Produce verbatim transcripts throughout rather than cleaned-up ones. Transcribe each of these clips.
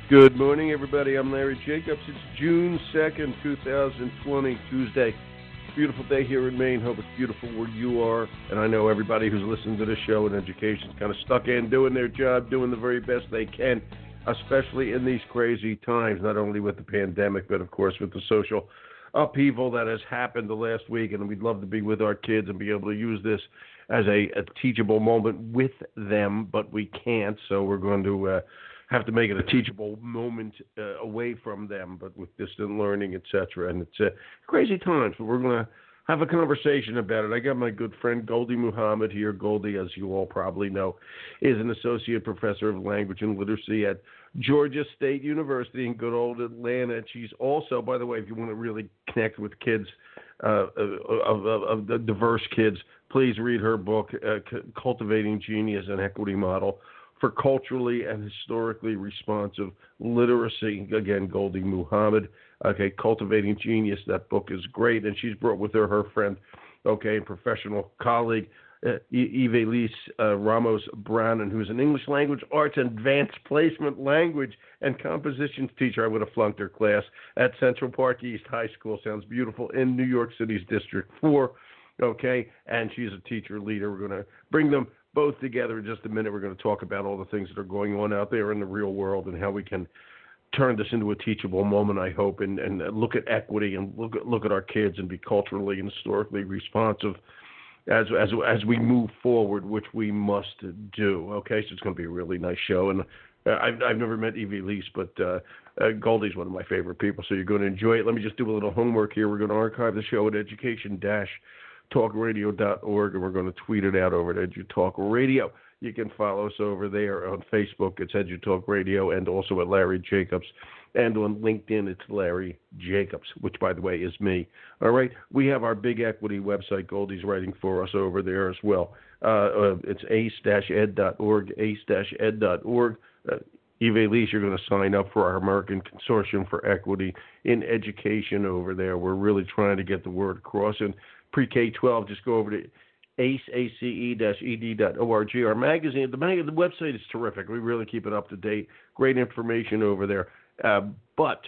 Good morning, everybody. I'm Larry Jacobs. It's June second, twenty twenty, Tuesday. Beautiful day here in Maine. Hope it's beautiful where you are. And I know everybody who's listening to this show in education is kind of stuck in doing their job, doing the very best they can, especially in these crazy times, not only with the pandemic, but, of course, with the social upheaval that has happened the last week. And we'd love to be with our kids and be able to use this as a, a teachable moment with them, but we can't, so we're going to uh, have to make it a teachable moment uh, away from them, but with distant learning, et cetera. And it's uh, crazy times, but we're going to have a conversation about it. I got my good friend Gholdy Muhammad here. Gholdy, as you all probably know, is an associate professor of language and literacy at Georgia State University in good old Atlanta. And she's also, by the way, if you want to really connect with kids, uh, of, of, of the diverse kids, please read her book, uh, Cultivating Genius, an Equity Model for Culturally and Historically Responsive Literacy. Again, Gholdy Muhammad. Okay, Cultivating Genius. That book is great, and she's brought with her her friend, okay, and professional colleague, uh, Ivelisse uh, Ramos Brannon, who's an English language arts and advanced placement language and compositions teacher. I would have flunked her class at Central Park East High School. Sounds beautiful, in New York City's District four. Okay, and she's a teacher leader. We're going to bring them both together in just a minute. We're going to talk about all the things that are going on out there in the real world and how we can turn this into a teachable moment, I hope, and, and look at equity and look at, look at our kids and be culturally and historically responsive as as as we move forward, which we must do. Okay, so it's going to be a really nice show. And uh, I've, I've never met Ivelisse, but uh, uh, Gholdy's one of my favorite people, so you're going to enjoy it. Let me just do a little homework here. We're going to archive the show at education talk radio dot org, and we're going to tweet it out over at EduTalk Radio. You can follow us over there on Facebook. It's EduTalk Radio, and also at Larry Jacobs. And on LinkedIn, it's Larry Jacobs, which, by the way, is me. All right, we have our big equity website. Gholdy's writing for us over there as well. Uh, uh, it's ace dash ed dot org, ace dash ed dot org. Uh, Ivelisse, you're going to sign up for our American Consortium for Equity in Education over there. We're really trying to get the word across. And pre-K twelve, just go over to ace, A C E E D dot org. Our magazine, the, mag- the website is terrific. We really keep it up to date. Great information over there. Uh, but,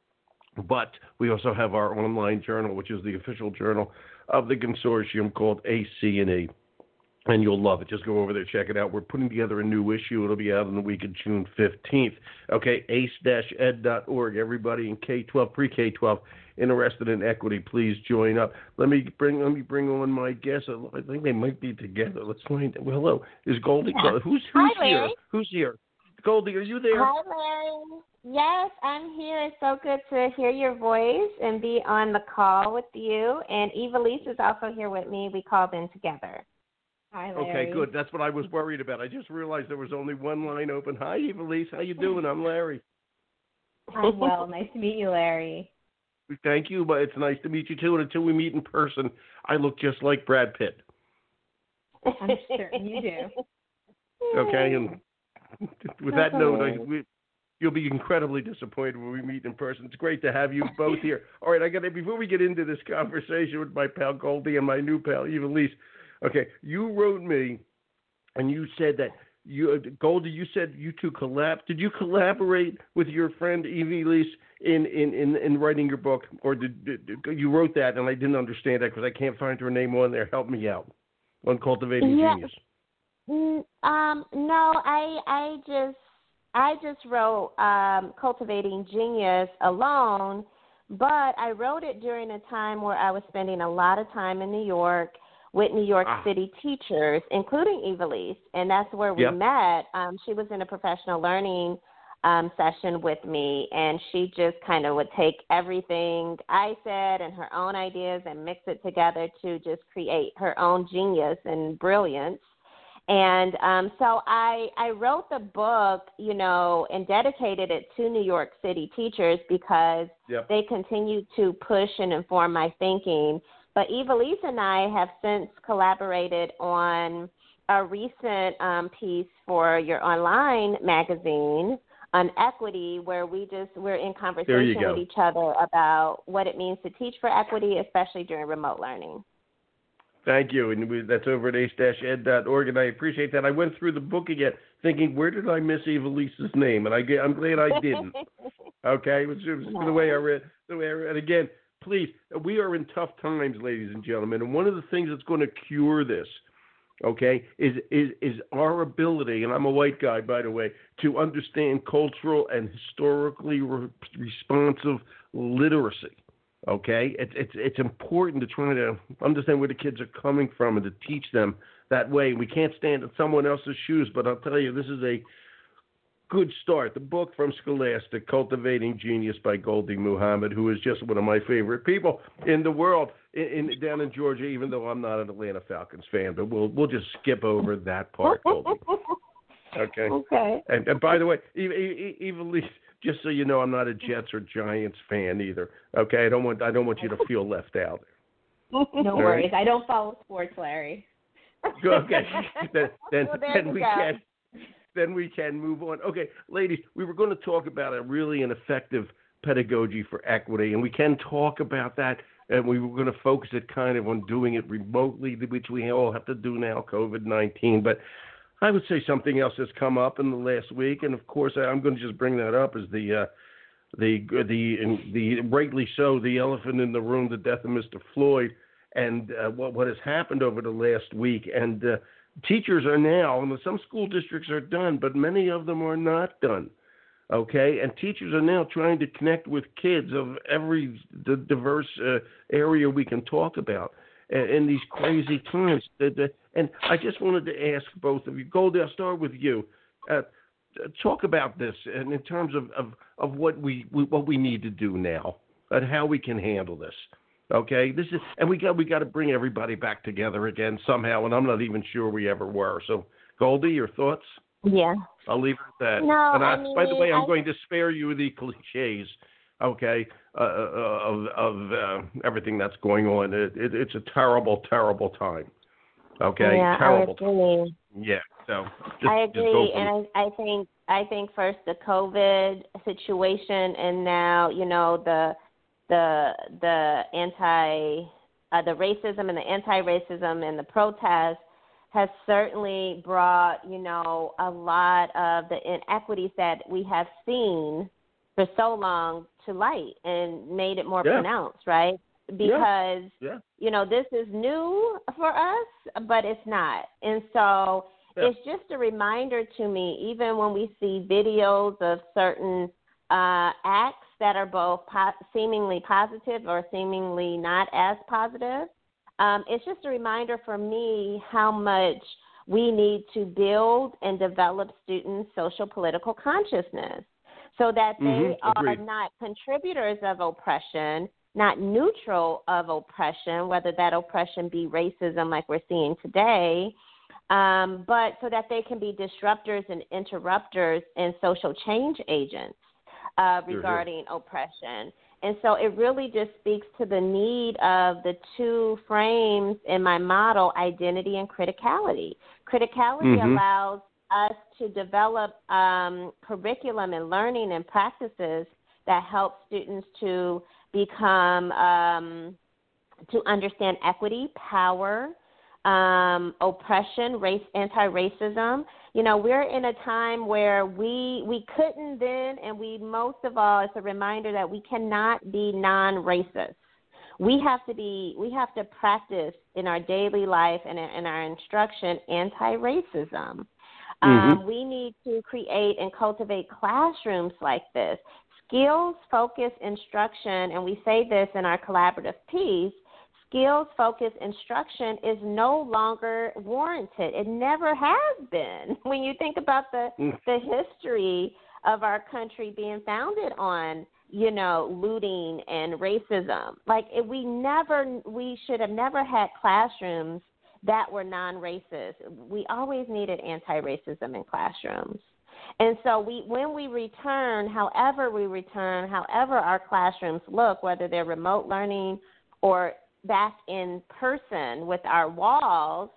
but we also have our online journal, which is the official journal of the consortium, called A C and E. And you'll love it. Just go over there, check it out. We're putting together a new issue. It'll be out in the week of June fifteenth. Okay, ace dash ed dot org. Everybody in K twelve, pre-K twelve, interested in equity, please join up. Let me bring let me bring on my guests. I think they might be together. Let's find out. Well, hello. Is Gholdy? Yeah. Who's who's Hi, here? Larry. Who's here? Gholdy, are you there? Hi, Larry. Yes, I'm here. It's so good to hear your voice and be on the call with you. And Ivelisse is also here with me. We called in together. Hi, Larry. Okay, good. That's what I was worried about. I just realized there was only one line open. Hi, Ivelisse. How you doing? I'm Larry. I'm well. Nice to meet you, Larry. Thank you, but it's nice to meet you, too. And until we meet in person, I look just like Brad Pitt. I'm certain you do. Okay, and with that note, I, we, you'll be incredibly disappointed when we meet in person. It's great to have you both here. All right, I got to, before we get into this conversation with my pal Gholdy and my new pal Ivelisse, okay, you wrote me, and you said that you, Gholdy, you said you two collab. Did you collaborate with your friend Ivelisse in, in, in, in writing your book, or did, did you wrote that and I didn't understand that because I can't find her name on there? Help me out on Cultivating yeah. Genius. Um, no, I I just I just wrote um, Cultivating Genius alone, but I wrote it during a time where I was spending a lot of time in New York with New York ah. City teachers, including Ivelisse, and that's where we yep. met. Um, she was in a professional learning um, session with me, and she just kind of would take everything I said and her own ideas and mix it together to just create her own genius and brilliance. And um, so I, I wrote the book, you know, and dedicated it to New York City teachers because yep. they continue to push and inform my thinking. But Ivelisse and I have since collaborated on a recent um, piece for your online magazine on equity, where we just we're in conversation with each other about what it means to teach for equity, especially during remote learning. Thank you. And we, that's over at ace dash ed dot org, and I appreciate that. I went through the book again thinking, where did I miss Evalise's name? And I, I'm glad I didn't. Okay? It was, it was No. the way I read. The way I read. And again, please, we are in tough times, ladies and gentlemen. And one of the things that's going to cure this, okay, is, is, is our ability, and I'm a white guy, by the way, to understand cultural and historically re- responsive literacy. Okay, it's it's it's important to try to understand where the kids are coming from and to teach them that way. We can't stand in someone else's shoes, but I'll tell you, this is a good start. The book from Scholastic, Cultivating Genius by Gholdy Muhammad, who is just one of my favorite people in the world, in, in down in Georgia. Even though I'm not an Atlanta Falcons fan, but we'll we'll just skip over that part, Gholdy. Okay. Okay. And, and by the way, even even just so you know, I'm not a Jets or Giants fan either. Okay, I don't want I don't want you to feel left out. No All worries. right? I don't follow sports, Larry. Okay, then then, Well, there then you we go. can then we can move on. Okay, ladies, we were going to talk about a really an effective pedagogy for equity, and we can talk about that. And we were going to focus it kind of on doing it remotely, which we all have to do now, COVID nineteen. But I would say something else has come up in the last week, and of course, I'm going to just bring that up as the uh, the the the rightly so, the elephant in the room, the death of Mister Floyd, and uh, what what has happened over the last week. And uh, teachers are now, and some school districts are done, but many of them are not done. Okay, and teachers are now trying to connect with kids of every the diverse uh, area we can talk about in these crazy times. And I just wanted to ask both of you. Gholdy, I'll start with you. Uh, talk about this and in terms of, of, of what we what we need to do now and how we can handle this. Okay, this is and we got we got to bring everybody back together again somehow. And I'm not even sure we ever were. So, Gholdy, your thoughts? Yeah. I'll leave it at that. No, and I, I mean, by the way, I'm I... going to spare you the cliches. Okay, uh, of of uh, everything that's going on. It, it, it's a terrible, terrible time. Okay, yeah, terrible. I agree. Time. Yeah, so just, I just go agree, from... and I, I think I think first the COVID situation, and now you know the the the anti uh, the racism and the anti-racism and the protests has certainly brought you know a lot of the inequities that we have seen for so long to light and made it more yeah. pronounced, right? Because, yeah. Yeah. you know, this is new for us, but it's not. And so yeah. it's just a reminder to me, even when we see videos of certain uh, acts that are both po- seemingly positive or seemingly not as positive, um, it's just a reminder for me how much we need to build and develop students' social political consciousness, so that they mm-hmm. are not contributors of oppression, not neutral of oppression, whether that oppression be racism like we're seeing today, um, but so that they can be disruptors and interrupters and social change agents uh, regarding mm-hmm. oppression. And so it really just speaks to the need of the two frames in my model, identity and criticality. Criticality mm-hmm. allows us to develop um, curriculum and learning and practices that help students to become, um, to understand equity, power, um, oppression, race, anti-racism. You know, we're in a time where we we couldn't then, and we most of all, it's a reminder that we cannot be non-racist. We have to be, we have to practice in our daily life and in, in our instruction anti-racism. Mm-hmm. Um, we need to create and cultivate classrooms like this. Skills-focused instruction, and we say this in our collaborative piece, skills-focused instruction is no longer warranted. It never has been. When you think about the, mm. the history of our country being founded on, you know, looting and racism, like it, we never, we should have never had classrooms that were non-racist. We always needed anti-racism in classrooms. And so we, when we return, however we return, however our classrooms look, whether they're remote learning or back in person with our walls,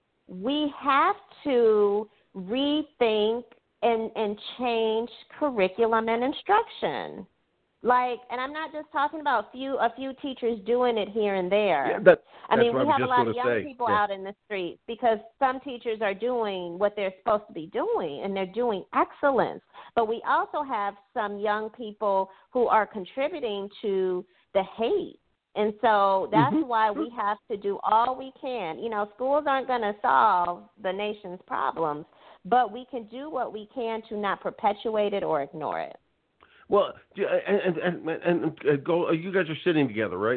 we have to rethink and, and change curriculum and instruction. Like, and I'm not just talking about few a few teachers doing it here and there. Yeah, that, I mean, we have a lot of young say. people yeah. out in the streets because some teachers are doing what they're supposed to be doing, and they're doing excellence. But we also have some young people who are contributing to the hate. And so that's mm-hmm. why we have to do all we can. You know, schools aren't going to solve the nation's problems, but we can do what we can to not perpetuate it or ignore it. Well, and and and, and go. You guys are sitting together, right?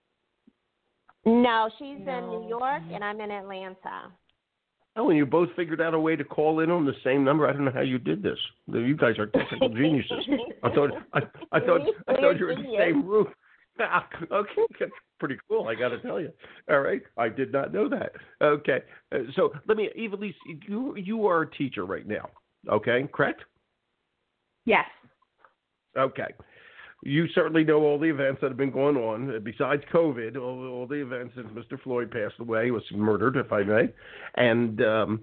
No, she's no. in New York and I'm in Atlanta. Oh, and you both figured out a way to call in on the same number. I don't know how you did this. You guys are technical geniuses. I thought I, I thought I thought you were in the same room. Okay, that's pretty cool. I got to tell you. All right, I did not know that. Okay, uh, so let me, Evelise, you you are a teacher right now. Okay, correct? Yes. Okay. You certainly know all the events that have been going on. Besides COVID, all, all the events since Mister Floyd passed away, was murdered, if I may. And um,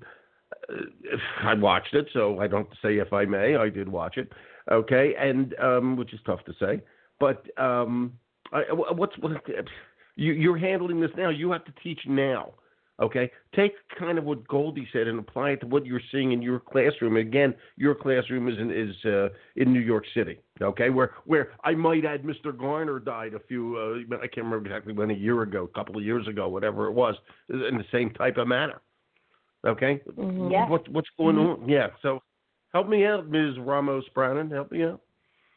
I watched it, so I don't say if I may. I did watch it. Okay, and um, which is tough to say. But um, I, what's what, you, you're handling this now. You have to teach now. Okay, take kind of what Goldie said and apply it to what you're seeing in your classroom. Again, your classroom is in, is uh, in New York City. Okay, where where I might add, Mister Garner died a few. Uh, I can't remember exactly when, a year ago, a couple of years ago, whatever it was, in the same type of manner. Okay, mm-hmm. yeah. what what's going mm-hmm. on? Yeah, so help me out, Miz Ramos Brannon. Help me out.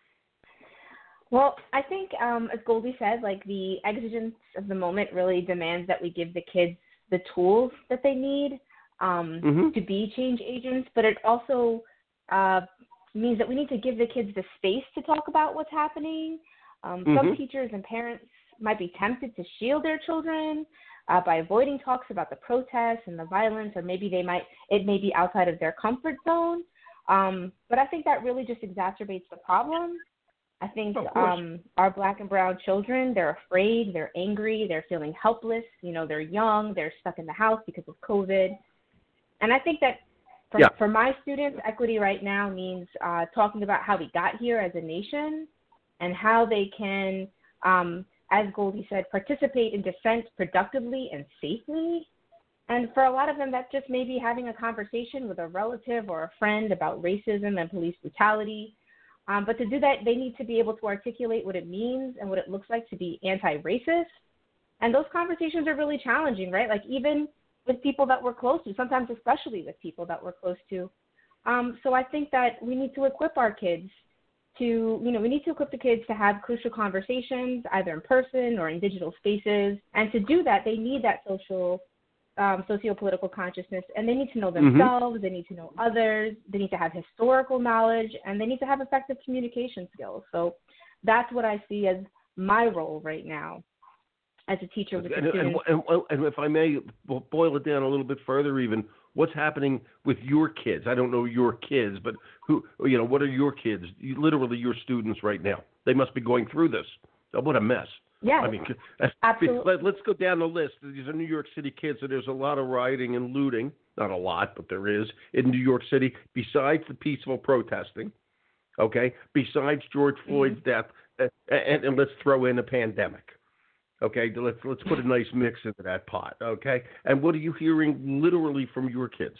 Well, I think, um, as Goldie said, like the exigence of the moment really demands that we give the kids the tools that they need um, mm-hmm. to be change agents, but it also uh, means that we need to give the kids the space to talk about what's happening. Um, mm-hmm. Some teachers and parents might be tempted to shield their children uh, by avoiding talks about the protests and the violence, or maybe they might it may be outside of their comfort zone. Um, but I think that really just exacerbates the problem. I think um, our black and brown children, they're afraid, they're angry, they're feeling helpless. You know, they're young, they're stuck in the house because of COVID. And I think that for, yeah. for my students, equity right now means uh, talking about how we got here as a nation and how they can, um, as Goldie said, participate in dissent productively and safely. And for a lot of them, that's just maybe having a conversation with a relative or a friend about racism and police brutality. Um, but to do that, they need to be able to articulate what it means and what it looks like to be anti-racist. And those conversations are really challenging, right? Like even with people that we're close to, sometimes especially with people that we're close to. Um, so I think that we need to equip our kids to, you know, we need to equip the kids to have crucial conversations, either in person or in digital spaces. And to do that, they need that social Um, socio-political consciousness, and they need to know themselves, mm-hmm. they need to know others, they need to have historical knowledge, and they need to have effective communication skills. So that's what I see as my role right now as a teacher with and, the students. And, and, and if I may boil it down a little bit further even, what's happening with your kids? I don't know your kids, but who, you know, what are your kids, you, literally your students right now? They must be going through this. Oh, what a mess. Yeah, I mean, absolutely. Let, let's go down the list. These are New York City kids, so there's a lot of rioting and looting. Not a lot, but there is in New York City, besides the peaceful protesting, okay, besides George Floyd's mm-hmm. death, uh, and, and let's throw in a pandemic, okay? Let's, let's put a nice mix into that pot, okay? And what are you hearing literally from your kids?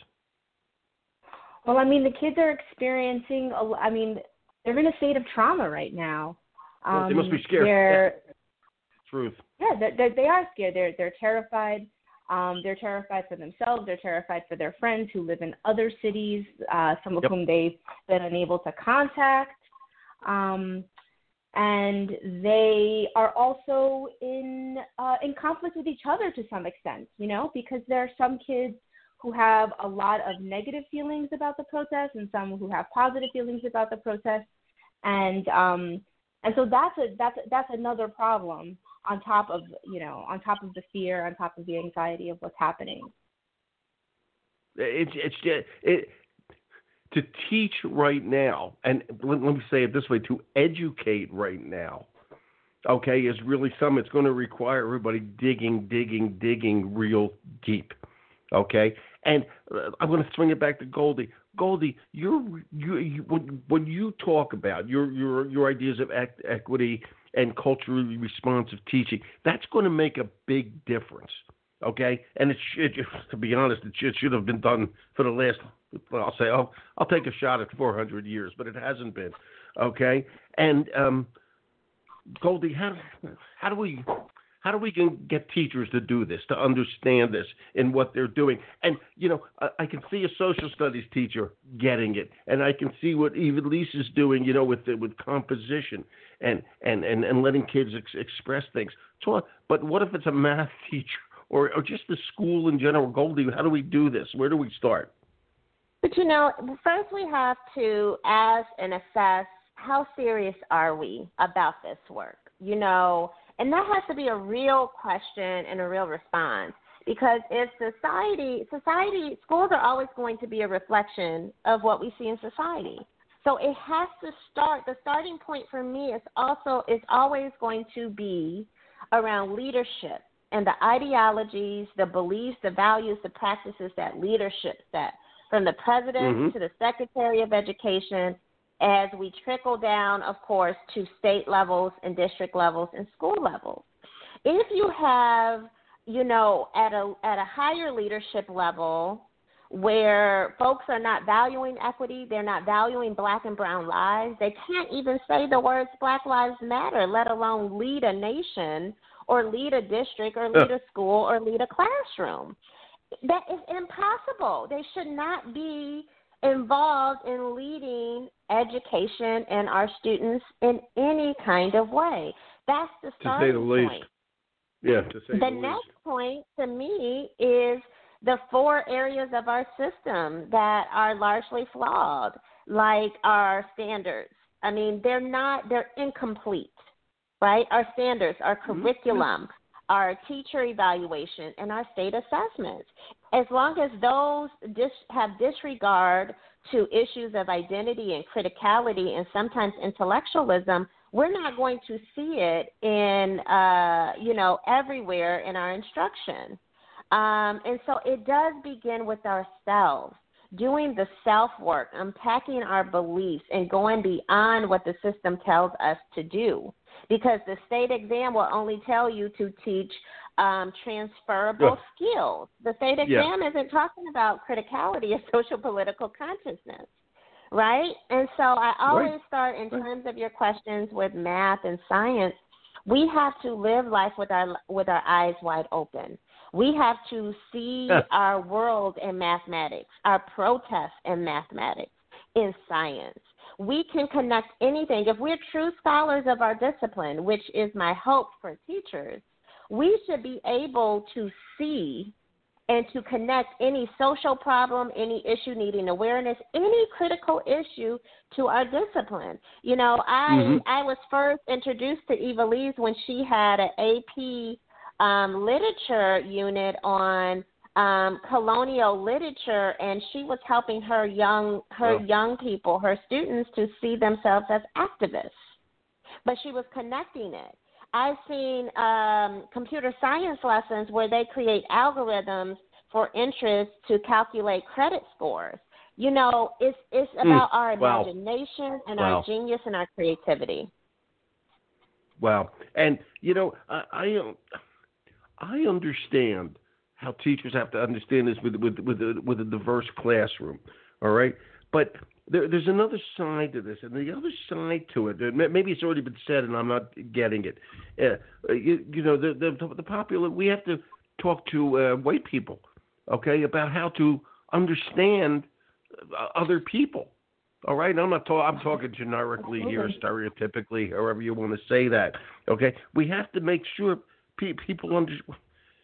Well, I mean, the kids are experiencing, a, I mean, they're in a state of trauma right now. Um, well, they must be scared. They're, Truth. Yeah, they're, they're, they are scared. They're they're terrified. Um, they're terrified for themselves. They're terrified for their friends who live in other cities, uh, some of yep. whom they've been unable to contact. Um, and they are also in uh, in conflict with each other to some extent, you know, because there are some kids who have a lot of negative feelings about the protest and some who have positive feelings about the protest. And um, and so that's a that's that's another problem. On top of, you know, on top of the fear, on top of the anxiety of what's happening. It's it's it, it to teach right now, and let, let me say it this way: to educate right now, okay, is really something. It's going to require everybody digging, digging, digging real deep, okay. And uh, I'm going to swing it back to Goldie. Goldie, you're, you, you, when, when you talk about your your your ideas of ec- equity and culturally responsive teaching, that's going to make a big difference. Okay, and it should, to be honest, it should, should have been done for the last. I'll say I'll I'll take a shot at four hundred years, but it hasn't been. Okay, and um, Goldie, how how do we how do we get teachers to do this, to understand this in what they're doing? And you know, I, I can see a social studies teacher getting it, and I can see what Ivelisse is doing, you know, with the, with composition and and, and, and letting kids ex- express things. So, but what if it's a math teacher or, or just the school in general? Goldie, how do we do this? Where do we start? But you know, first we have to ask and assess how serious are we about this work, you know, and that has to be a real question and a real response, because if society, society, schools are always going to be a reflection of what we see in society. So it has to start, the starting point for me is also, is always going to be around leadership and the ideologies, the beliefs, the values, the practices that leadership set, from the president mm-hmm. to the secretary of education, as we trickle down, of course, to state levels and district levels and school levels. If you have, you know, at a at a higher leadership level where folks are not valuing equity, they're not valuing black and brown lives, they can't even say the words Black Lives Matter, let alone lead a nation or lead a district or lead a school or lead a classroom. That is impossible. They should not be involved in leading education and our students in any kind of way. That's the starting to say the least. point. Yeah, to say the, the least. next point to me is the four areas of our system that are largely flawed, like our standards. I mean, they're not, they're incomplete, right? Our standards, our curriculum, mm-hmm. our teacher evaluation, and our state assessments. As long as those dis- have disregard to issues of identity and criticality and sometimes intellectualism, we're not going to see it in, uh, you know, everywhere in our instruction. Um, and so it does begin with ourselves, doing the self-work, unpacking our beliefs, and going beyond what the system tells us to do. Because the state exam will only tell you to teach um, transferable yeah. skills. The state exam yeah. isn't talking about criticality or social political consciousness, right? And so I always right. start in right. terms of your questions with math and science. We have to live life with our with our eyes wide open. We have to see yeah. our world in mathematics, our protests in mathematics, in science. We can connect anything. If we're true scholars of our discipline, which is my hope for teachers, we should be able to see and to connect any social problem, any issue needing awareness, any critical issue to our discipline. You know, I mm-hmm. I was first introduced to Ivelisse when she had an A P um, literature unit on Um, colonial literature, and she was helping her young her oh. young people, her students, to see themselves as activists. But she was connecting it. I've seen um, computer science lessons where they create algorithms for interest to calculate credit scores. You know, it's it's about mm. our wow. imagination and wow. our genius and our creativity. Wow. And, you know, I I, I understand how teachers have to understand this with with with a, with a diverse classroom, all right? But there, there's another side to this, and the other side to it, maybe it's already been said, and I'm not getting it. Uh, you, you know, the, the the popular, we have to talk to uh, white people, okay, about how to understand other people, all right? And I'm not talking. I'm talking generically here, stereotypically, however you want to say that, okay? We have to make sure pe- people understand.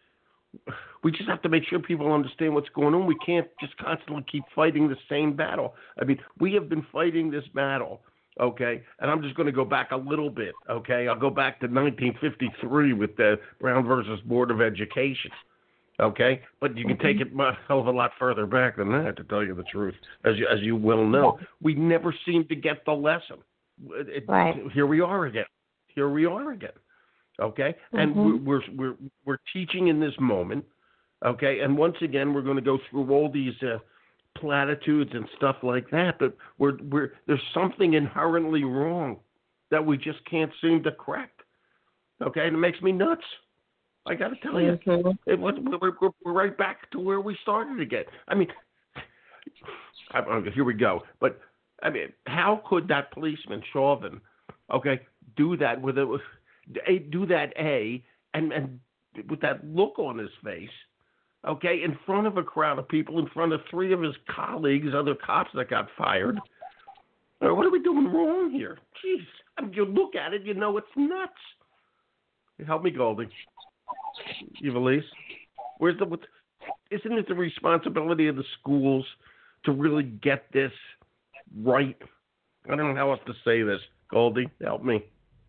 We just have to make sure people understand what's going on. We can't just constantly keep fighting the same battle. I mean, we have been fighting this battle, okay? And I'm just going to go back a little bit, okay? I'll go back to nineteen fifty-three with the Brown versus Board of Education, okay? But you can take it a hell of a lot further back than that, to tell you the truth, as you, as you well know. We never seem to get the lesson. It, right. Here we are again. Here we are again. Okay, and mm-hmm. we're, we're we're teaching in this moment. Okay, and once again, we're going to go through all these uh, platitudes and stuff like that, but we're we're there's something inherently wrong that we just can't seem to correct. Okay, and it makes me nuts. I got to tell you, mm-hmm. it was, we're, we're, we're right back to where we started again. I mean, I, I, here we go. But I mean, how could that policeman Chauvin, okay, do that with a, a do that a and and with that look on his face, okay, in front of a crowd of people, in front of three of his colleagues, other cops that got fired. Uh, what are we doing wrong here? Jeez, I mean, you look at it, you know it's nuts. Help me, Goldie. Evilise, where's the? What, isn't it the responsibility of the schools to really get this right? I don't know how else to say this. Goldie, help me.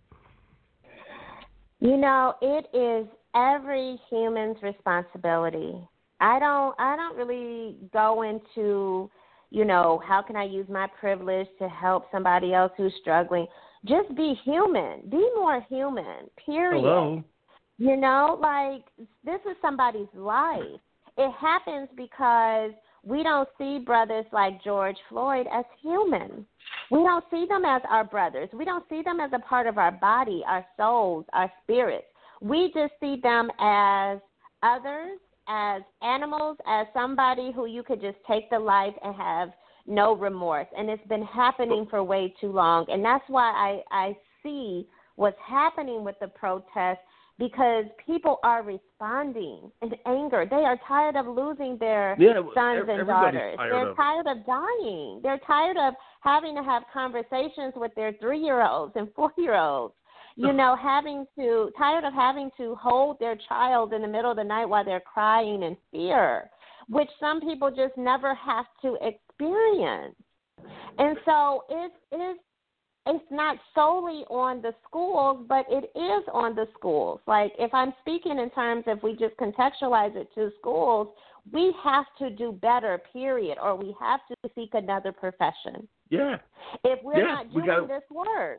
You know, it is every human's responsibility. I don't. I don't really go into, you know, how can I use my privilege to help somebody else who's struggling? Just be human. Be more human. Period. Hello. You know, like, this is somebody's life. It happens because we don't see brothers like George Floyd as human. We don't see them as our brothers. We don't see them as a part of our body, our souls, our spirits. We just see them as others, as animals, as somebody who you could just take the life and have no remorse. And it's been happening for way too long. And that's why I, I see what's happening with the protests, because people are responding in anger. They are tired of losing their yeah, sons and daughters. They're of tired of dying. They're tired of having to have conversations with their three-year-olds and four-year-olds. You know, having to tired of having to hold their child in the middle of the night while they're crying in fear, which some people just never have to experience. And so it is. It's not solely on the schools, but it is on the schools. Like, if I'm speaking in terms, if we just contextualize it to schools, we have to do better, period, or we have to seek another profession. Yeah. If we're yeah, not doing gotta, this work.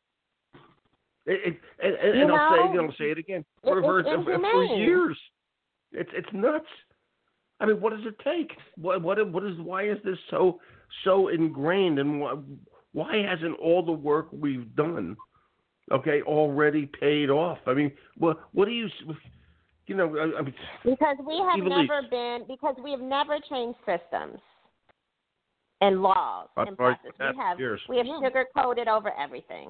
It, it, and and, and I'll say it, I'll say it again. For, it, for, for years, it's it's nuts. I mean, what does it take? What what what is? Why is this so so ingrained? And why, why hasn't all the work we've done, okay, already paid off? I mean, what what do you, you know? I, I mean, because we have Evilise. never been because we have never changed systems and laws I'm and sorry, processes. We have years. we have sugar coated over everything.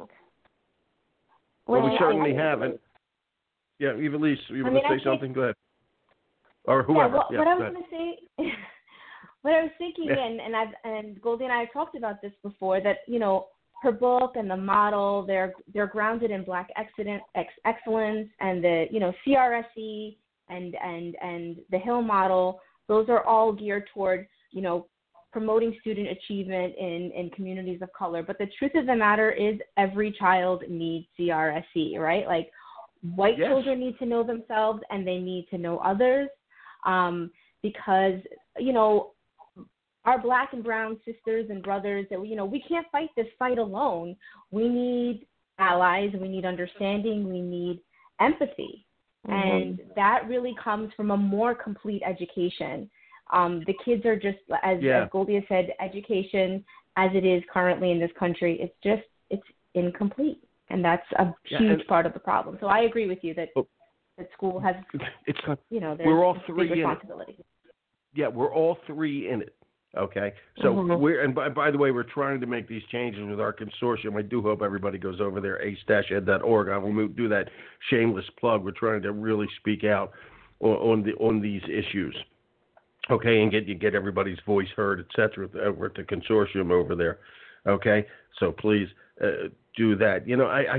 Well, we When certainly I, haven't. Yeah, Evilise, you want I mean, to say I think, something? Go ahead. Or whoever. Yeah, well, yeah, what I was going to say, what I was thinking, yeah. and and I've and Goldie and I have talked about this before, that you know her book and the model, they're they're grounded in Black excellence, excellence, and the you know C R S E and and and the Hill model. Those are all geared toward you know promoting student achievement in in communities of color. But the truth of the matter is, every child needs C R S E, right? Like, white yes. children need to know themselves and they need to know others. Um, because, you know, our Black and brown sisters and brothers, that you know, we can't fight this fight alone. We need allies, we need understanding, we need empathy. Mm-hmm. And that really comes from a more complete education. Um, the kids are just, as, yeah. as Goldie has said, education as it is currently in this country, it's just, it's incomplete. And that's a yeah, huge and, part of the problem. So I agree with you that oh, that school has, it's, you know, there's we're all a three big responsibility. Yeah, we're all three in it. Okay, so mm-hmm. we're and by, by the way, we're trying to make these changes with our consortium. I do hope everybody goes over there, ace dash ed dot org. I will do that shameless plug. We're trying to really speak out on, on the on these issues. Okay, and get you get everybody's voice heard, et cetera, over at the consortium over there. Okay, so please uh, do that. You know, I. I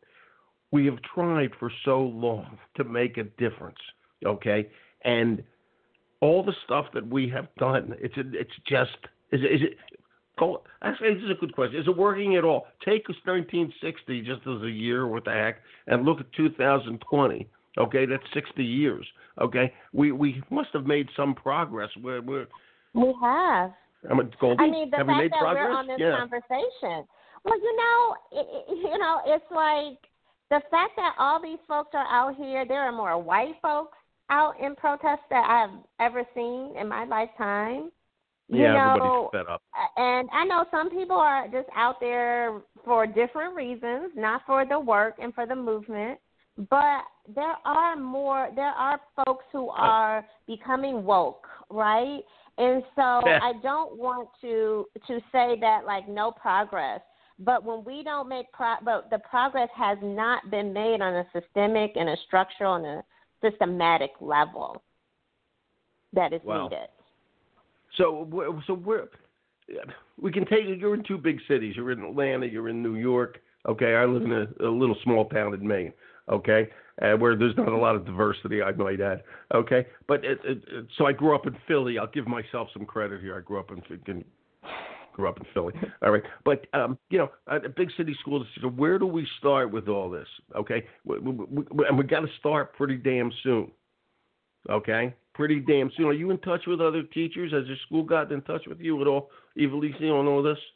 We have tried for so long to make a difference, okay? And all the stuff that we have done, it's it's just, is it, is it actually, this is a good question. Is it working at all? Take nineteen sixty just as a year, what the heck, and look at two thousand twenty, okay? That's sixty years, okay? We we must have made some progress. We're, we're, we have. I'm a, Goldie, I mean, the have fact we made that progress? we're on this yeah. conversation. Well, you know, it, you know, it's like, the fact that all these folks are out here, there are more white folks out in protest that I've ever seen in my lifetime. You yeah, know, everybody's fed up. and I know some people are just out there for different reasons, not for the work and for the movement, but there are more, there are folks who are becoming woke, right? And so Yeah. I don't want to to say that like no progress, but when we don't make pro, but the progress has not been made on a systemic and a structural and a systematic level that is Wow. needed. So, wh- so we're, we can take you're in two big cities. You're in Atlanta. You're in New York. Okay, I live in a, a little small town in Maine. Okay, uh, where there's not a lot of diversity, I might add. Okay, but it, it, it, so I grew up in Philly. I'll give myself some credit here. I grew up in in- grew up in Philly. All right, but um, you know, a big city school. So where do we start with all this? Okay, we, we, we, and we got to start pretty damn soon. Okay, pretty damn soon. Are you in touch with other teachers? Has your school gotten in touch with you at all, Evelise, on all this?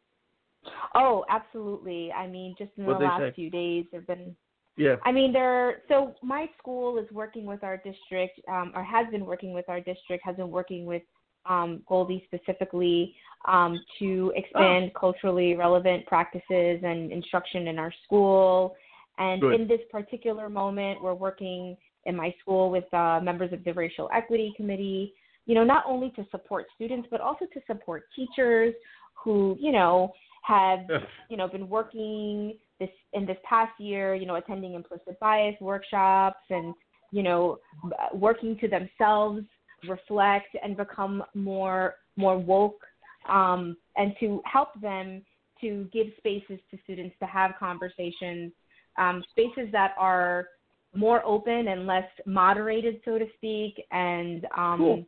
Oh, absolutely. I mean, just in the What'd they last say? few days, there've been. Yeah. I mean, there. So my school is working with our district, um, or has been working with our district, has been working with um, Goldie specifically um, to expand oh. culturally relevant practices and instruction in our school. And Good. in this particular moment, we're working in my school with uh, members of the Racial Equity Committee, you know, not only to support students, but also to support teachers who, you know, have, you know, been working this in this past year, you know, attending implicit bias workshops and, you know, working to themselves reflect and become more more woke, um, and to help them to give spaces to students to have conversations, um, spaces that are more open and less moderated, so to speak, and um, cool.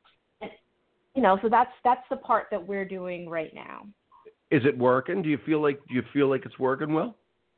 you know, so that's that's the part that we're doing right now. Is it working? Do you feel like do you feel like it's working well?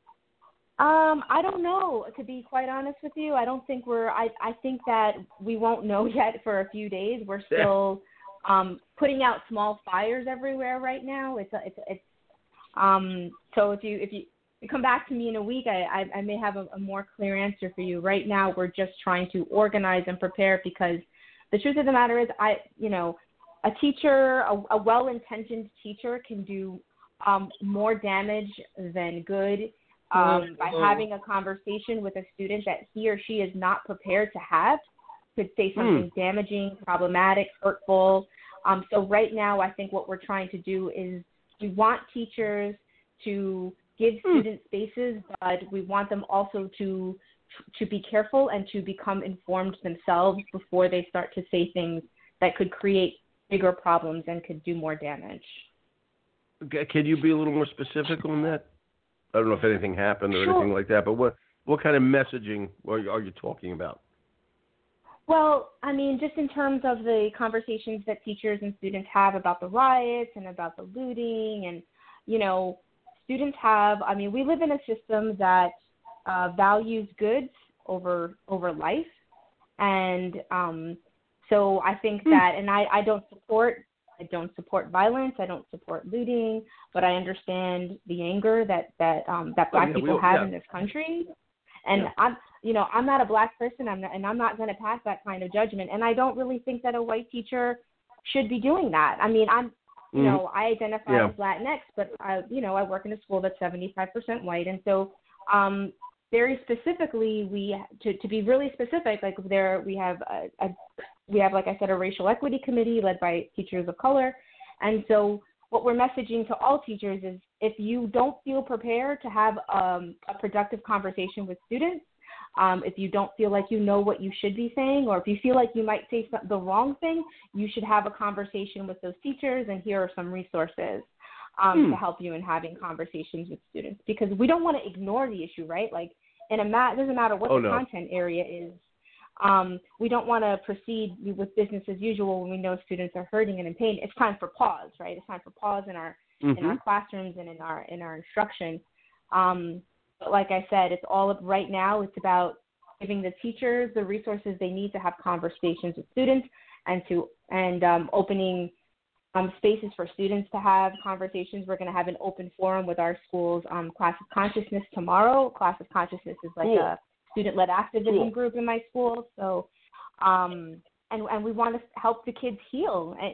Um, I don't know, to be quite honest with you. I don't think we're, I, I think that we won't know yet for a few days. We're still um, putting out small fires everywhere right now. It's, a, it's, it's, um, so if you, if you come back to me in a week, I, I, I may have a, a more clear answer for you. Right now, we're just trying to organize and prepare because the truth of the matter is, I, you know, a teacher, a, a well-intentioned teacher can do um, more damage than good. Um, by having a conversation with a student that he or she is not prepared to have, could say something mm. damaging, problematic, hurtful. Um, so right now, I think what we're trying to do is we want teachers to give mm. students spaces, but we want them also to to be careful and to become informed themselves before they start to say things that could create bigger problems and could do more damage. Okay. Can you be a little more specific on that? I don't know if anything happened or sure. anything like that, but what what kind of messaging are you, are you talking about? Well, I mean, just in terms of the conversations that teachers and students have about the riots and about the looting and, you know, students have, I mean, we live in a system that uh, values goods over over life. And um, so I think hmm. that, and I, I don't support I don't support violence. I don't support looting, but I understand the anger that that um, that Black oh, yeah, people all, have yeah. in this country. And yeah. I'm, you know, I'm not a Black person, I'm not, and I'm not going to pass that kind of judgment. And I don't really think that a white teacher should be doing that. I mean, I'm, you mm-hmm. know, I identify yeah. as Latinx, but I, you know, I work in a school that's seventy-five percent white, and so um, very specifically, we to to be really specific, like there we have a, a We have, like I said, a racial equity committee led by teachers of color. And so what we're messaging to all teachers is if you don't feel prepared to have um, a productive conversation with students, um, if you don't feel like you know what you should be saying, or if you feel like you might say the wrong thing, you should have a conversation with those teachers, and here are some resources um, hmm. to help you in having conversations with students. Because we don't want to ignore the issue, right? Like, in a mat, it doesn't matter what oh, the no. content area is. Um, we don't want to proceed with business as usual when we know students are hurting and in pain. It's time for pause, right? It's time for pause in our mm-hmm. in our classrooms and in our in our instruction. Um, but like I said, it's all of, right now. It's about giving the teachers the resources they need to have conversations with students, and to and um, opening um, spaces for students to have conversations. We're going to have an open forum with our school's um, Class of Consciousness tomorrow. Class of Consciousness is like cool. a student-led activism cool. group in my school. So, um, and and we want to help the kids heal.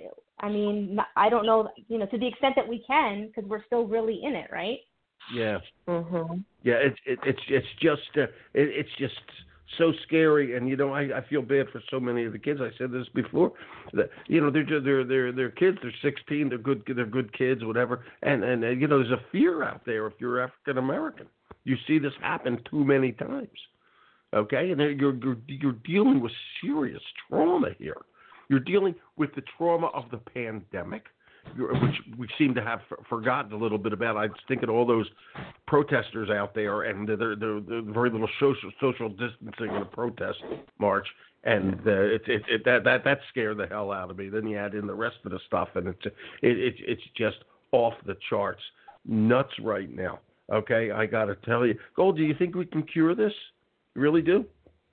I mean, I don't know, you know, to the extent that we can, because we're still really in it, right? Yeah. Mm-hmm. Yeah, it's it, it's it's just uh, it, it's just so scary, and you know I, I feel bad for so many of the kids. I said this before, that you know they're just, they're they're they're kids. They're sixteen. They're good. They're good kids, whatever. And and uh, you know there's a fear out there if you're African American. You see this happen too many times. Okay, and you're you're you're dealing with serious trauma here. You're dealing with the trauma of the pandemic, which we seem to have forgotten a little bit about. I was thinking of all those protesters out there, and they're, they're, they're very little social social distancing in a protest march, and uh, it, it, it, that that that scared the hell out of me. Then you add in the rest of the stuff, and it's it, it it's just off the charts, nuts right now. Okay, I got to tell you, Gold, do you think we can cure this? You really do?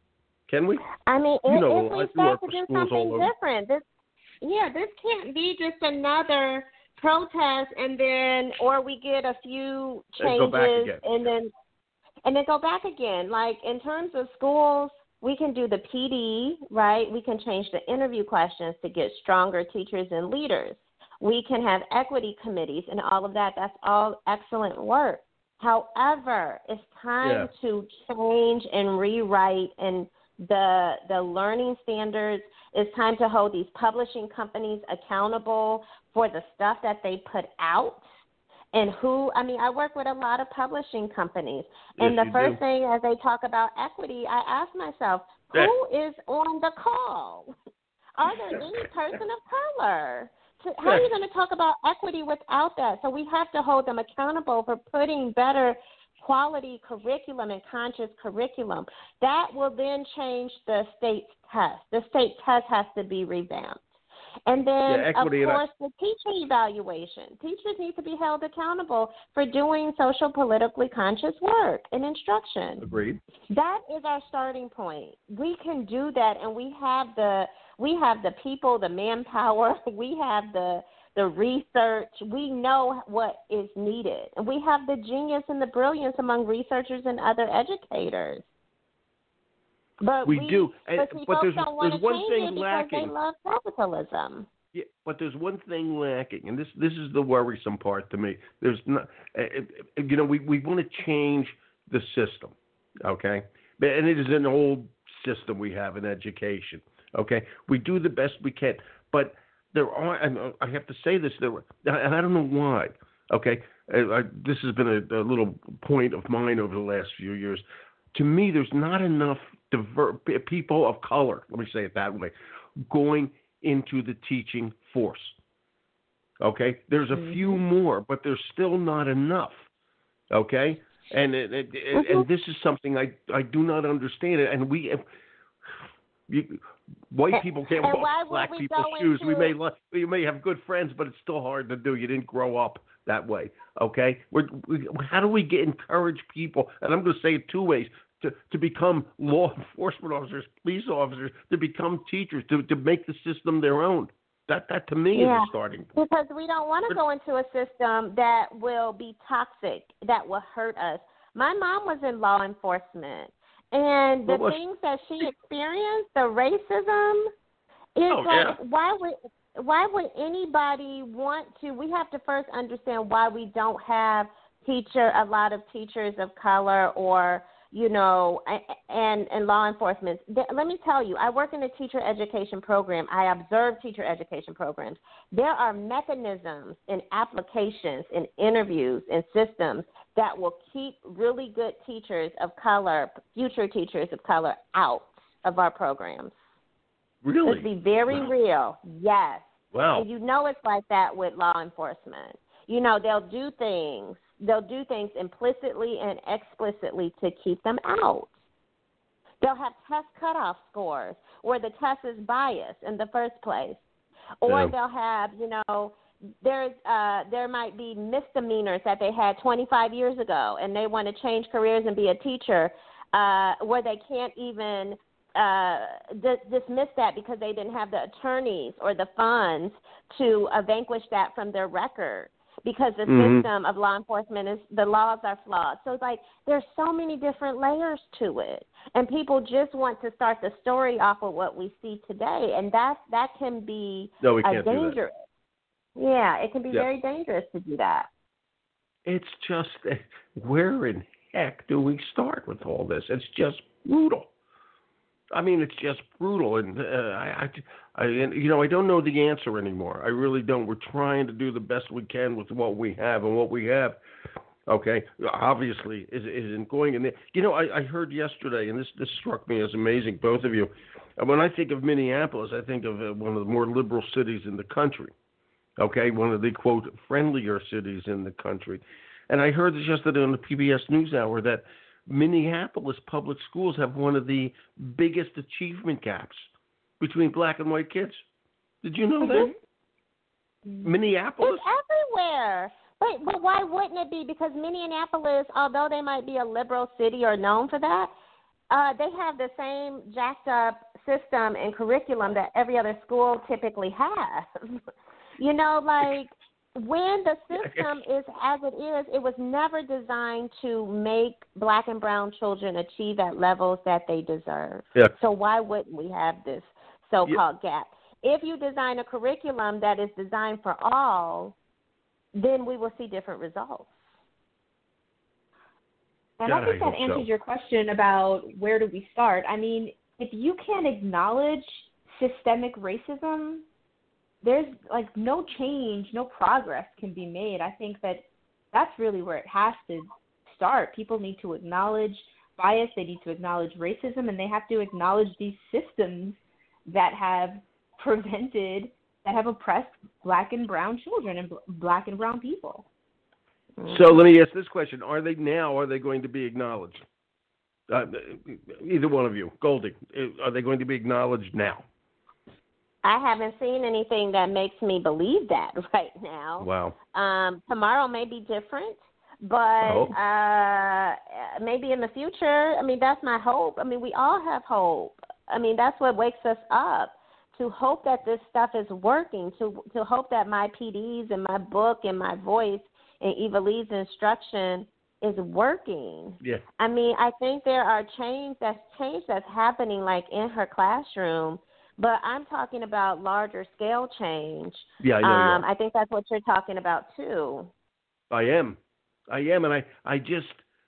Can we? I mean, you if, know, if we start to do something different, this yeah, this can't be just another protest and then, or we get a few changes and, go back again. and then, and then go back again. Like in terms of schools, we can do the P D, right? We can change the interview questions to get stronger teachers and leaders. We can have equity committees and all of that. That's all excellent work. However, it's time yeah. to change and rewrite and the the learning standards. It's time to hold these publishing companies accountable for the stuff that they put out and who. I mean, I work with a lot of publishing companies, and yes, the first do. thing as they talk about equity, I ask myself, who is on the call? Are there any person of color? So how are you going to talk about equity without that? So we have to hold them accountable for putting better quality curriculum and conscious curriculum. That will then change the state's test. The state test has to be revamped. And then, yeah, of course, the teacher evaluation. Teachers need to be held accountable for doing social politically conscious work and instruction. Agreed. That is our starting point. We can do that, and we have the we have the people, the manpower. We have the the research. We know what is needed. And we have the genius and the brilliance among researchers and other educators. But we, we do. And, but, but there's, don't want there's to one change thing it because lacking. They love capitalism. Yeah, but there's one thing lacking, and this this is the worrisome part to me. There's not, uh, you know, we, we want to change the system, okay? And it is an old system we have in education, okay? We do the best we can, but there are, and I have to say this, there, and I don't know why, okay? I, this has been a, a little point of mine over the last few years. To me, there's not enough diver- people of color, let me say it that way, going into the teaching force. Okay? There's a mm-hmm. few more, but there's still not enough. Okay? And it, it, mm-hmm. and this is something I, I do not understand. And we, if, you, white people can't and walk black people's shoes. We may we may have good friends, but it's still hard to do. You didn't grow up that way. Okay? We're, we, how do we get encourage people? And I'm going to say it two ways. To, to become law enforcement officers, police officers, to become teachers, to, to make the system their own. That that to me yeah, is a starting point. Because we don't want to go into a system that will be toxic, that will hurt us. My mom was in law enforcement, and the was, things that she experienced, the racism, is oh, like yeah. why would why would anybody want to? We have to first understand why we don't have teacher a lot of teachers of color or you know, and, and law enforcement. Let me tell you, I work in a teacher education program. I observe teacher education programs. There are mechanisms and applications and interviews and systems that will keep really good teachers of color, future teachers of color, out of our programs. Really? Let's be very wow. real. Yes. Wow. And you know it's like that with law enforcement. You know, they'll do things. They'll do things implicitly and explicitly to keep them out. They'll have test cutoff scores where the test is biased in the first place. Or yeah. they'll have, you know, there's uh, there might be misdemeanors that they had twenty-five years ago, and they want to change careers and be a teacher uh, where they can't even uh, d- dismiss that because they didn't have the attorneys or the funds to uh, vanquish that from their record. Because the mm-hmm. system of law enforcement is, the laws are flawed. So it's like there's so many different layers to it. And people just want to start the story off of what we see today. And that, that can be no, we a can't dangerous. Yeah, it can be Yeah. very dangerous to do that. It's just, where in heck do we start with all this? It's just brutal. I mean, it's just brutal, and uh, I, I, I, you know, I don't know the answer anymore. I really don't. We're trying to do the best we can with what we have, and what we have, okay, obviously, is isn't going in there. You know, I, I heard yesterday, and this this struck me as amazing, both of you. When I think of Minneapolis, I think of uh, one of the more liberal cities in the country. Okay, one of the, quote, friendlier cities in the country. And I heard this yesterday on the P B S NewsHour that Minneapolis public schools have one of the biggest achievement gaps between black and white kids. Did you know that? Mm-hmm. Minneapolis? It's everywhere. But, but why wouldn't it be? Because Minneapolis, although they might be a liberal city or known for that, uh, they have the same jacked up system and curriculum that every other school typically has. You know, like, when the system is as it is, it was never designed to make black and brown children achieve at levels that they deserve. Yeah. So why wouldn't we have this so-called yeah. gap? If you design a curriculum that is designed for all, then we will see different results. And God, I think I that answers so. your question about where do we start. I mean, if you can't acknowledge systemic racism, there's like no change, no progress can be made. I think that that's really where it has to start. People need to acknowledge bias, they need to acknowledge racism, and they have to acknowledge these systems that have prevented, that have oppressed black and brown children and black and brown people. So let me ask this question. Are they now, are they going to be acknowledged? Uh, either one of you. Goldie, are they going to be acknowledged now? I haven't seen anything that makes me believe that right now. Wow. Um, tomorrow may be different, but oh. uh, maybe in the future, I mean, that's my hope. I mean, we all have hope. I mean, that's what wakes us up, to hope that this stuff is working, to to hope that my P Ds and my book and my voice and Eva Lee's instruction is working. Yeah. I mean, I think there are change that's change that's happening, like in her classroom. But I'm talking about larger scale change. Yeah, I know um, you I think that's what you're talking about too. I am. I am, and I, I just,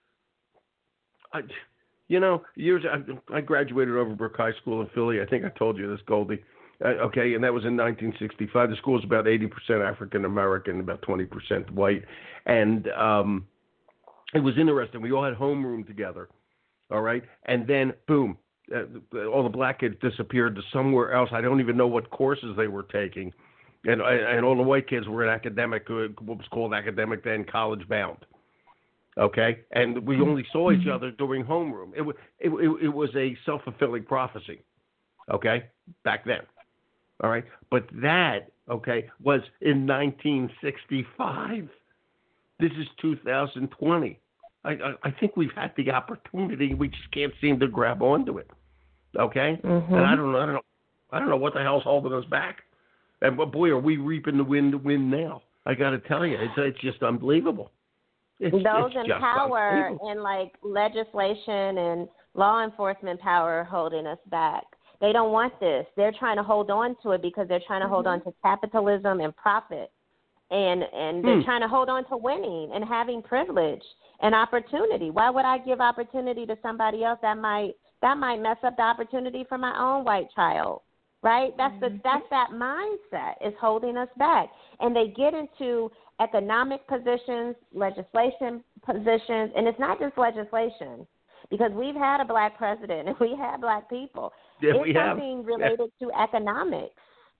I, you know, years I, I graduated Overbrook High School in Philly. I think I told you this, Goldie. Uh, okay, and that was in nineteen sixty-five. The school was about eighty percent African American, about twenty percent white, and um, it was interesting. We all had homeroom together. All right, and then boom. Uh, all the black kids disappeared to somewhere else. I don't even know what courses they were taking. And and all the white kids were in academic, what was called academic then, college bound. Okay? And we only saw each other during homeroom. It, it, it, it was a self-fulfilling prophecy. Okay? Back then. All right? But that, okay, was in nineteen sixty-five. This is two thousand twenty. I, I, I think we've had the opportunity. We just can't seem to grab onto it. Okay, mm-hmm. and I don't know, I don't know, I don't know what the hell's holding us back. And but boy, are we reaping the wind, win now? I got to tell you, it's it's just unbelievable. It's, Those it's in power and like legislation and law enforcement power are holding us back. They don't want this. They're trying to hold on to it because they're trying to mm-hmm. hold on to capitalism and profit, and and they're hmm. trying to hold on to winning and having privilege and opportunity. Why would I give opportunity to somebody else that might that might mess up the opportunity for my own white child? Right? That's the that's that mindset is holding us back. And they get into economic positions, legislation positions, and it's not just legislation, because we've had a black president and we have black people. Yeah, it's we something have. related yeah. to economics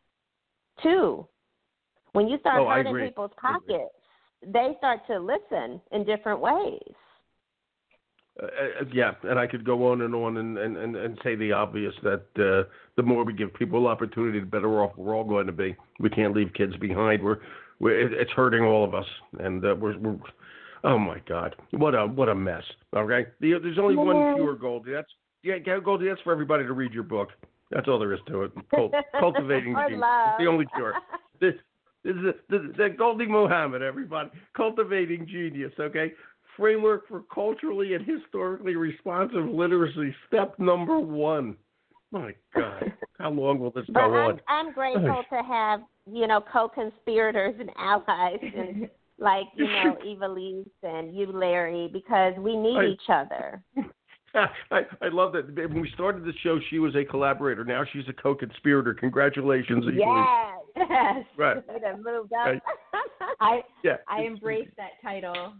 too. When you start oh, hurting people's pockets, they start to listen in different ways. Uh, yeah, and I could go on and on and, and, and, and say the obvious, that uh, the more we give people opportunity, the better off we're all going to be. We can't leave kids behind. We're, we're it's hurting all of us, and uh, we're, we're oh my God, what a what a mess. Okay, the, there's only yeah. one cure, Goldie. That's yeah, Goldie. That's for everybody to read your book. That's all there is to it. Cult, cultivating Or genes. love. It's the only cure. This, this is the, the, the Goldie Mohammed, everybody. Cultivating Genius. Okay. Framework for culturally and historically responsive literacy. Step number one. My God, how long will this but go I'm, on? I'm grateful to have, you know, co-conspirators and allies, and like, you know, Evilise and you, Larry, because we need I, each other. I, I love that. When we started the show, she was a collaborator. Now she's a co-conspirator. Congratulations, Evilise. Yes, yes. Right. It have moved up. Right. I Yeah. I embrace that title.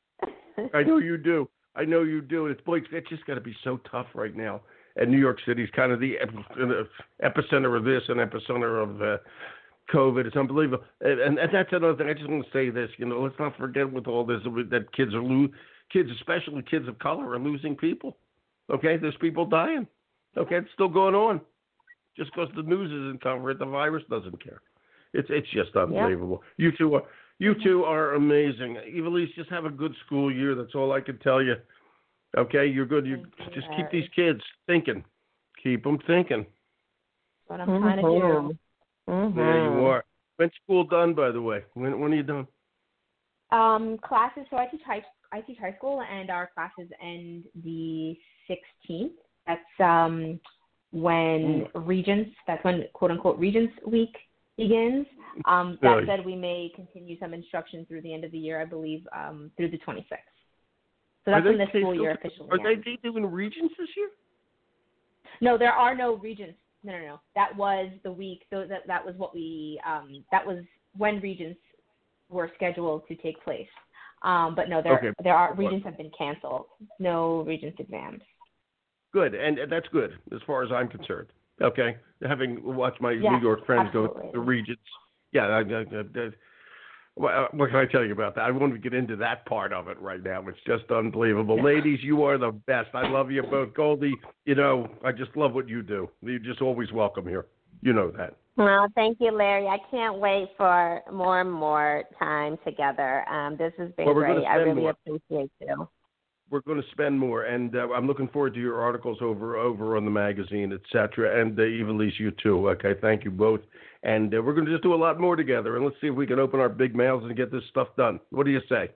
I know you do. I know you do. And it's, boy, it's just got to be so tough right now. And New York City is kind of the epicenter of this and epicenter of uh, COVID. It's unbelievable. And, and, and that's another thing. I just want to say this. You know, let's not forget with all this that kids are lo- kids, especially kids of color, are losing people. Okay, there's people dying. Okay, it's still going on. Just because the news isn't covering it, the virus doesn't care. It's it's just unbelievable. Yep. You two are you two are amazing. Evilise, just have a good school year. That's all I can tell you. Okay, you're good. You just keep these kids thinking. Keep them thinking. What I'm trying to do. Mm-hmm. There you are. When's school done, by the way? When when are you done? Um, classes. So I teach high I teach high school, and our classes end the sixteenth. That's um when mm. Regents. That's when quote unquote Regents Week begins. Um, that yeah. said, we may continue some instruction through the end of the year. I believe um, through the twenty-sixth. So that's when the school year officially ends. Are ends. they doing Regents this year? No, there are no Regents. No, no, no. That was the week. So that that was what we. Um, that was when Regents were scheduled to take place. Um, but no, there okay. there are Regents have been canceled. No Regents exams. Good, and that's good as far as I'm concerned. Okay, having watched my yeah, New York friends absolutely. go to the Regents. Yeah, I, I, I, what can I tell you about that? I won't get into that part of it right now. It's just unbelievable. Ladies, you are the best. I love you both. Goldie, you know, I just love what you do. You're just always welcome here. You know that. Well, thank you, Larry. I can't wait for more and more time together. Um, this has been well, great. I really more. appreciate you. We're going to spend more, and uh, I'm looking forward to your articles over over on the magazine, et cetera, and uh, Evilise, you too. Okay, thank you both. And uh, we're going to just do a lot more together, and let's see if we can open our big mouths and get this stuff done. What do you say?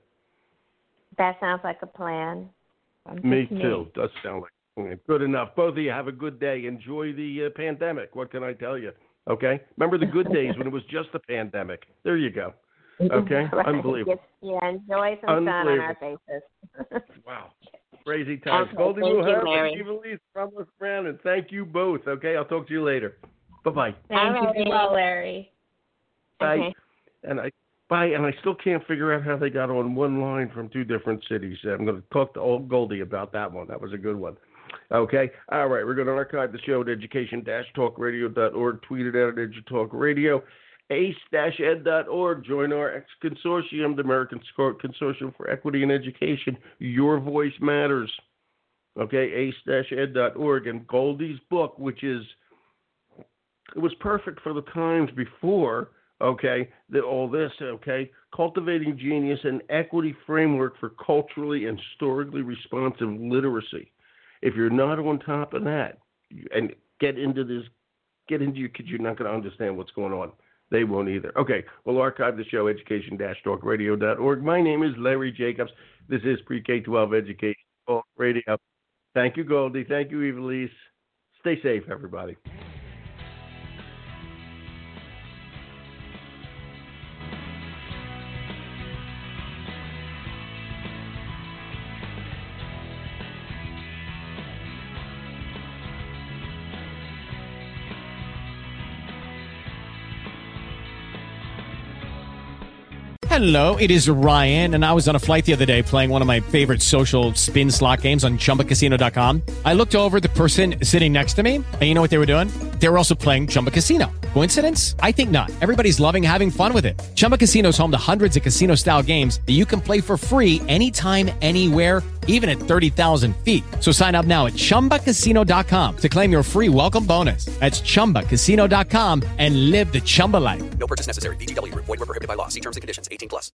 That sounds like a plan. Me too. Me. Does sound like good enough. Both of you have a good day. Enjoy the uh, pandemic. What can I tell you? Okay? Remember the good days when it was just a pandemic. There you go. Okay? Right. Unbelievable. Yeah, enjoy some sun on our faces. Wow. Crazy times. Okay, Goldie thank Mujer you, Mary. and Evilise Ramos Brown, and thank you both. Okay? I'll talk to you later. Bye-bye. Thank All you, right. well, Larry. Bye. Okay. And I bye, and I still can't figure out how they got on one line from two different cities. I'm going to talk to old Goldie about that one. That was a good one. Okay. All right. We're going to archive the show at education dash talk radio dot org. Tweet it out at EduTalkRadio. ace dash ed dot org. Join our ex-consortium, the American Consortium for Equity in Education. Your voice matters. Okay. ace dash ed dot org. And Goldie's book, which is, it was perfect for the times before, okay, that all this, okay, Cultivating Genius, an Equity Framework for Culturally and Historically Responsive Literacy. If you're not on top of that and get into this, get into your kids, you're not going to understand what's going on. They won't either. Okay, we'll archive the show, education dash talk radio dot org. My name is Larry Jacobs. This is Pre-K twelve Education Talk Radio. Thank you, Goldie. Thank you, Evilise. Stay safe, everybody. Hello, it is Ryan, and I was on a flight the other day playing one of my favorite social spin slot games on Chumba Casino dot com. I looked over at the person sitting next to me, and you know what they were doing? They were also playing Chumba Casino. Coincidence? I think not. Everybody's loving having fun with it. Chumba Casino is home to hundreds of casino-style games that you can play for free anytime, anywhere, even at thirty thousand feet. So sign up now at Chumba Casino dot com to claim your free welcome bonus. That's Chumba Casino dot com and live the Chumba life. No purchase necessary. V G W. Void where prohibited by law. See terms and conditions. eighteen plus.